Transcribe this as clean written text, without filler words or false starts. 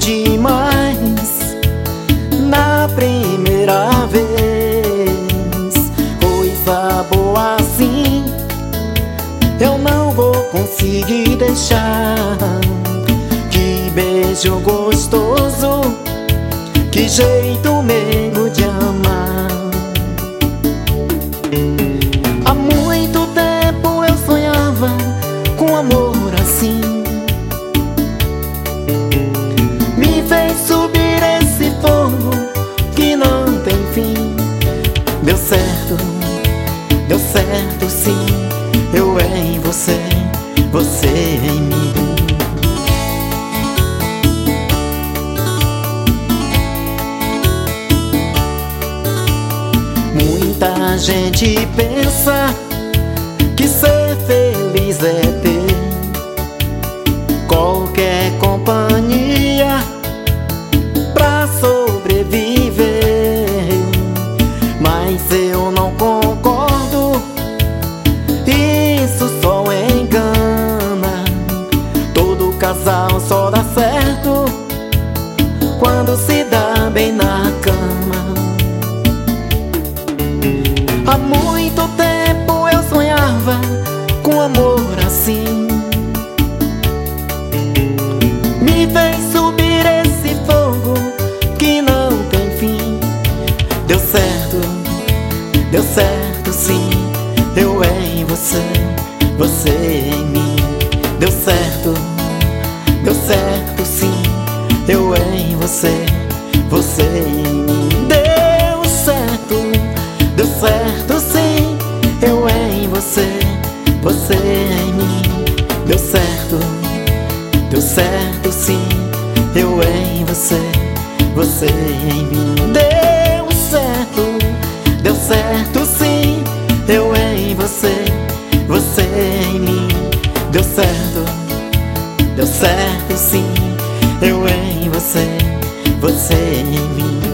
demais na primeira vez. Coisa boa assim eu não vou conseguir deixar. Que beijo gostoso, que jeito meigo de amar. Há muito tempo eu sonhava com amor assim. Me fez subir esse fogo que não tem fim. Deu certo sim. Eu em você, você em mim. Muita gente pensa que ser feliz é ter qualquer companhia pra sobreviver, mas eu não concordo, isso só engana. Todo casal só dá certo quando se dá bem na cama. Há muito tempo eu sonhava com amor assim. Me fez subir esse fogo que não tem fim. Deu certo sim. Eu em você, você em mim. Deu certo sim. Eu em você, você em mim. Deu certo sim. Eu em você, você em mim. Deu certo sim. Eu em você, você em mim. Deu certo sim. Eu em você, você em mim. Deu certo sim. Eu em você, você em mim.